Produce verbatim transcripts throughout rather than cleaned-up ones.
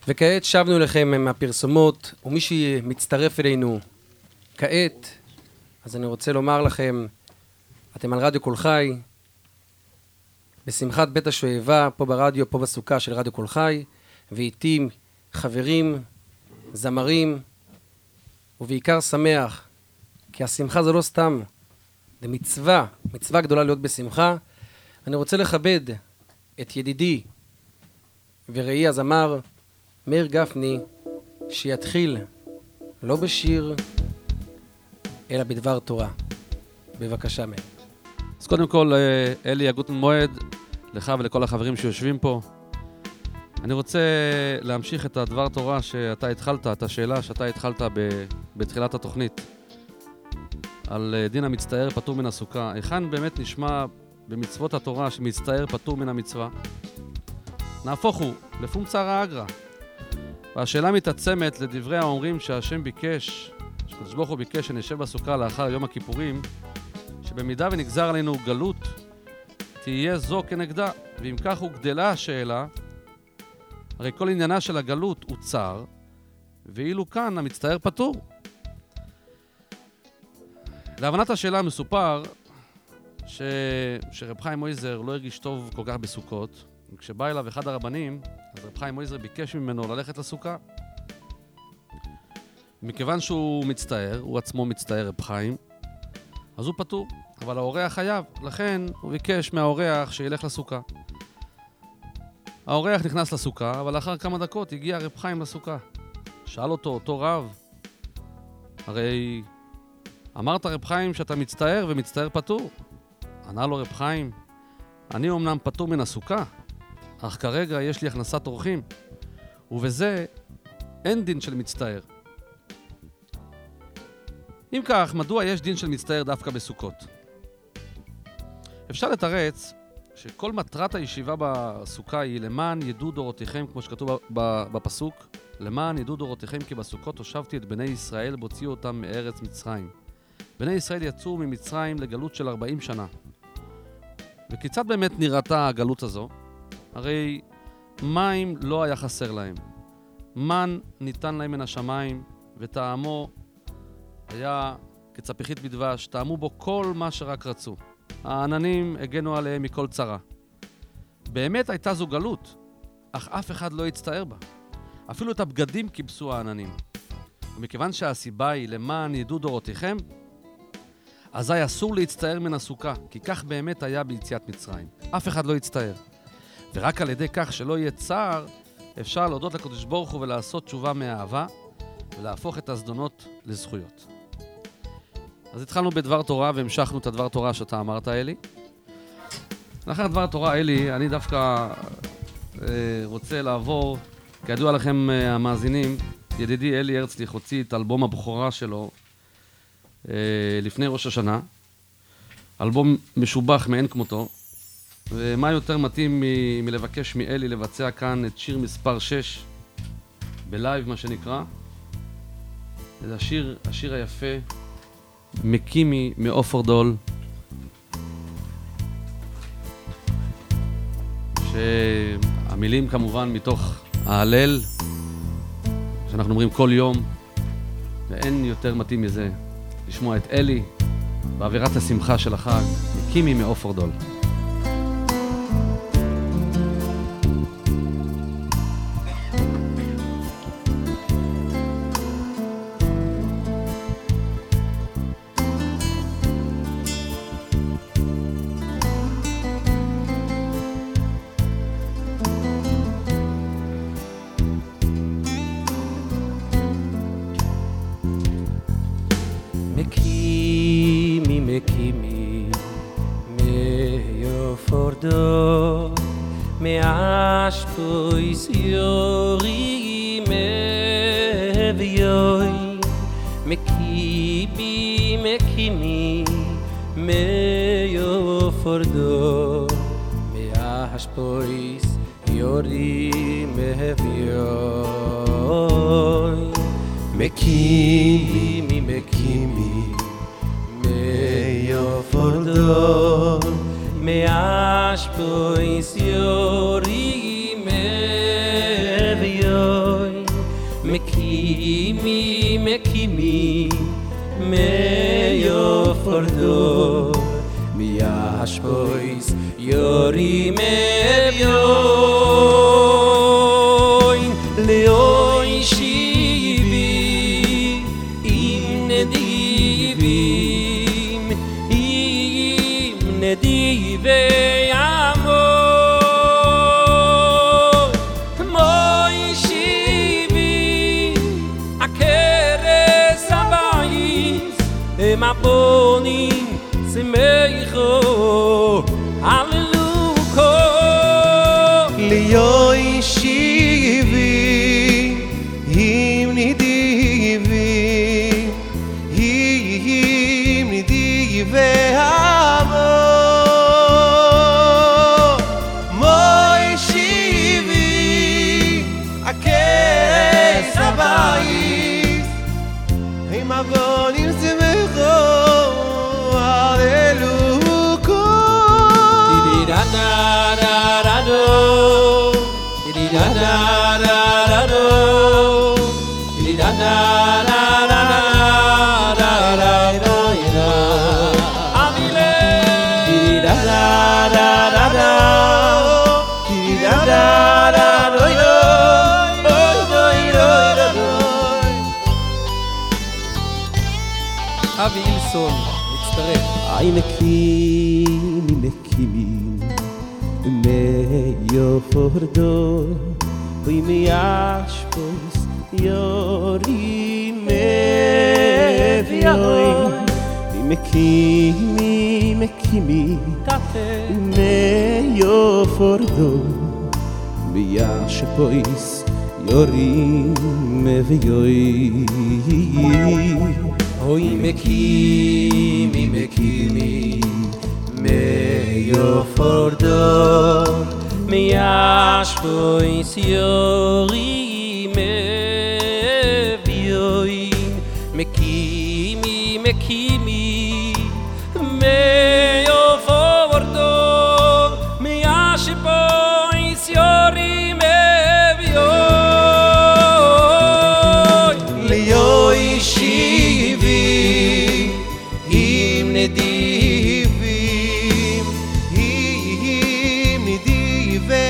וכעת שבנו לכם מהפרסומות, ומי שמצטרף אלינו כעת, אז אני רוצה לומר לכם, אתם על רדיו קול חי, בשמחת בית השואבה, פה ברדיו, פה בסוכה של רדיו קול חי, ואיתי חברים, זמרים, ובעיקר שמח, כי השמחה זה לא סתם, זה מצווה, מצווה גדולה להיות בשמחה. אני רוצה לכבד את ידידי וראי הזמר מאיר גפני, שיתחיל לא בשיר, אלא בדבר תורה. בבקשה, מאיר. אז קודם כל, אלי, הגותן מועד, לך ולכל החברים שיושבים פה. אני רוצה להמשיך את הדבר תורה שאתה התחלת, את השאלה שאתה התחלת ב- בתחילת התוכנית, על דין המצטער פטור מן הסוכה. היכן באמת נשמע במצוות התורה שמצטער פטור מן המצווה? נהפוך הוא, לפום צערא אגרא. והשאלה מתעצמת לדברי האומרים שהשם ביקש, שקדוש ברוך הוא ביקש שנשב בסוכה לאחר יום הכיפורים, שבמידה ונגזר עלינו גלות, תהיה זו כנגדה. ואם כך הוא גדלה השאלה, הרי כל עניינה של הגלות הוא צער, ואילו כאן המצטער פטור. להבנת השאלה מסופר ש... שרב חיים מויזר לא הרגיש טוב כל כך בסוכות, וכשבא אליו אחד הרבנים, אז רב חיים מויזר ביקש ממנו ללכת לסוכה. מכיוון שהוא מצטער, הוא עצמו מצטער רב חיים, אז הוא פטור, אבל האורח חייב, לכן הוא ביקש מהאורח שילך לסוכה. האורח נכנס לסוכה, אבל לאחר כמה דקות הגיע רב חיים לסוכה. שאל אותו, אותו רב, הרי אמרת רב חיים שאתה מצטער ומצטער פטור. ענה לו רב חיים, אני אומנם פטור מן הסוכה, אך כרגע יש לי הכנסת אורחים, ובזה אין דין של מצטער. אם כך, מדוע יש דין של מצטער דווקא בסוכות? אפשר לתרץ שכל מטרת הישיבה בסוכה היא למען ידעו דורותיכם, כמו שכתוב בפסוק, למען ידעו דורותיכם כי בסוכות הושבתי את בני ישראל והוציאו אותם מארץ מצרים. בני ישראל יצאו ממצרים לגלות של ארבעים שנה. וכיצד באמת נראתה הגלות הזו? הרי מים לא היה חסר להם. מן ניתן להם מן השמיים, וטעמו היה כצפיחית בדבש, טעמו בו כל מה שרק רצו. העננים הגנו עליהם מכל צרה. באמת הייתה זו גלות, אך אף אחד לא הצטער בה. אפילו את הבגדים כיבסו העננים. ומכיוון שהסיבה היא למען ידעו דורותיכם, אזי אסור להצטער מן הסוכה, כי כך באמת היה ביציאת מצרים. אף אחד לא הצטער. ורק על ידי כך שלא יהיה צער, אפשר להודות לקדוש ברוך הוא ולעשות תשובה מאהבה, ולהפוך את הזדונות לזכויות. אז התחלנו בדבר תורה והמשכנו את הדבר תורה שאתה אמרת, אלי. לאחר דבר תורה, אלי, אני דווקא אה, רוצה לעבור, כידוע לכם אה, המאזינים, ידידי אלי הרצליך הוציא את אלבום הבכורה שלו אה, לפני ראש השנה. אלבום משובח מאין כמותו, ומה יותר מתאים מ- מלבקש מאלי לבצע כאן את שיר מספר שש, בלייב מה שנקרא. זה השיר, השיר היפה, מקימי מאופר דול, שהמילים כמובן מתוך ההלל שאנחנו אומרים כל יום, ואין יותר מתאים מזה לשמוע את אלי באווירת השמחה של החג, מקימי מאופר דול. Mekimi, Mekimi, Meyo Fordol, Meashpois Yori, meviyoin mekimi mekimi meyofordo miashpois yori meviyoin leoi shivi im nedivim im nedivei amor moi shivi akeres abayis emabonim semeicho alleluko ליoi shivi im nidivi im nidive amor moi shivi akeres abayis im avonim semecho alleluko Di-di-da-da-da-da-do. Di-di-da-da-da-da-do. Di-di-da-da-da-da-da-da-da-da. Avile. Di-di-da-da-da-da-da. Di-di-da-da-da-da-do-do. Do-do-do-do-do. אבי אילסון, מצטרף. Ay mekimi mekimi meyo fordo vi mi ashpos yori mevioi mekimi mekimi meyo fordo vi ashpos yori mevioi Oy mekimi mekimi meyo fordo meashpois yori mevioi mekimi mekimi meyo fordo meashpois yori mevioi ליoi shivi im nedivim im nedive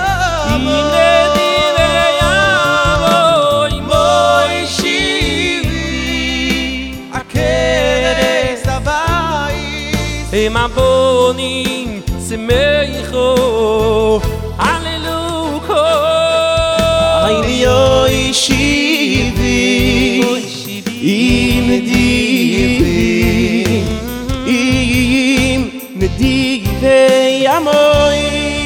amor moi shivi akeres abayis emabonim semeicho alleluko ay lioi shivi im nedivim im nedive amor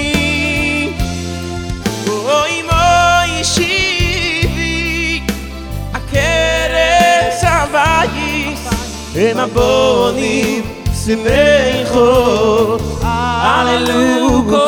oy moi shivi akeres abayis emabonim semecho alleluko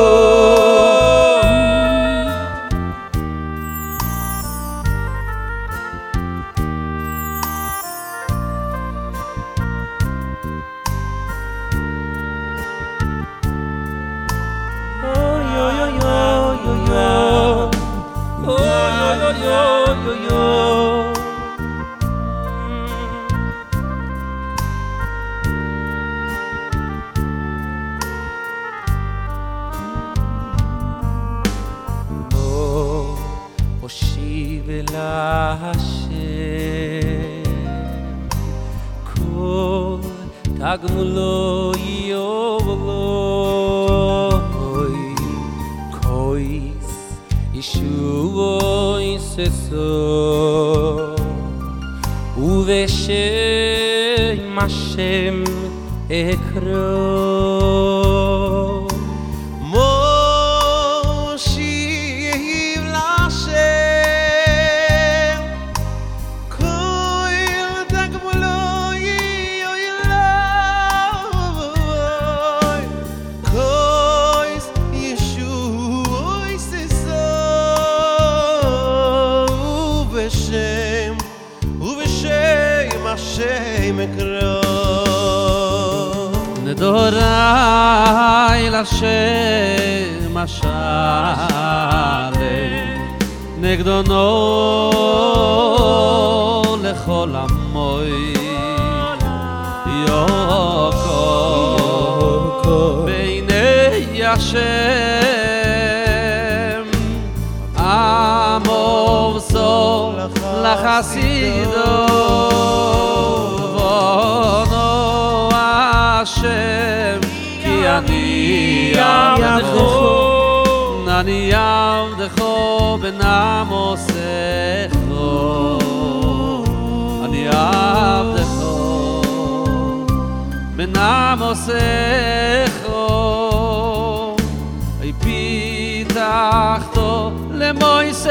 הושיב אל השם כל תגמולו יובלוי כויס ישועו יססו ובשם השם אקרוא נדורי לשם השלם נגדונו לכל עמוי יוקו בעיני השם עמו סור לחסידו בונו השם כי אני עבדכו אני עבדכו בנעמוסך אני עבדכו בנעמוסך אי פיתחתו למויסנו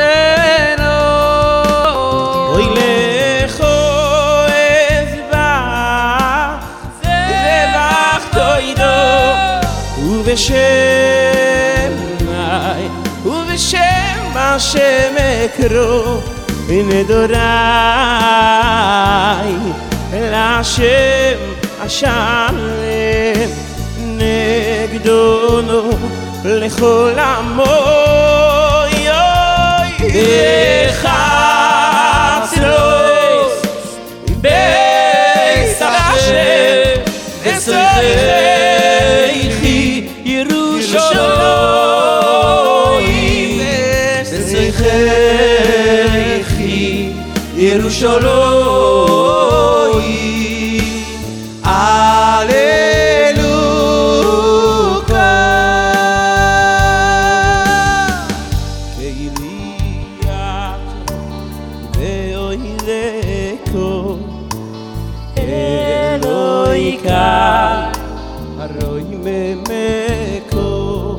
אוי לכו אזבח זבחתו עידו ובשם ובשם השם אקרוא בנדוריי להשם השלם נגדונו לכל עמו בחצרוס בייס השם וצריכי ירושלים וצריכי ירושלים הללוקה כאליית ואוידקו אלוהיקה הרוי ממקו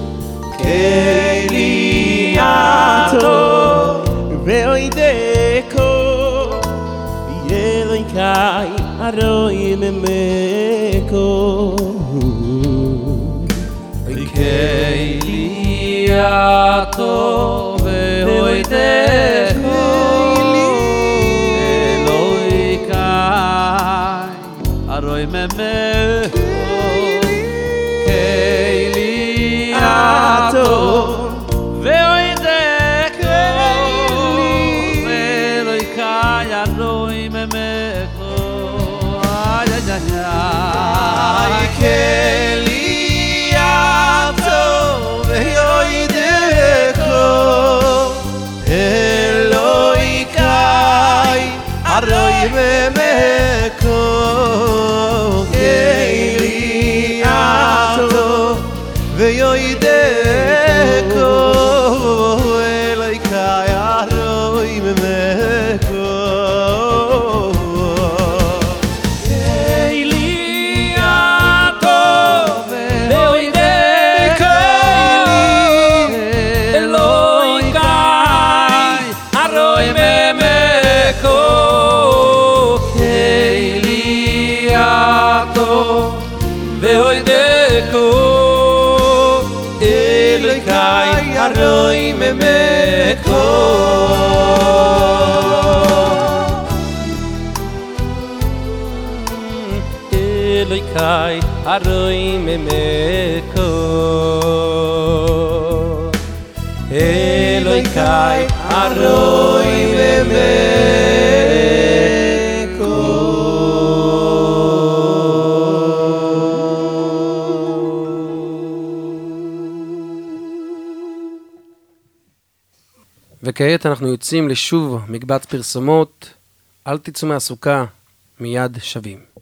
כאלייתו ואוידקו אלוהיקה הרוי ממקו כאלייתו ואוידקו אלוהיקה הרוי ממקו כאלייתו ואוידקו אלוהיקה הרוי ממקו ay ay ay כאלייתו ואוידקו אלוהיקי הרוי ממקו כאלייתו ואוידקו אלוהיקי הרוי ממקו ואוידקו אלוהיקי הרוי ממקו אלוהיקי הרוי ממקו אלוהיקי הרוי ממקו וכעת אנחנו יוצאים לשוב מקבץ פרסומות. אל תצאו מהסוכה, מיד שבים.